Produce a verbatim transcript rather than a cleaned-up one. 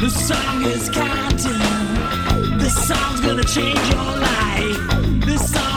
The song is counting. This song's gonna change your life. This song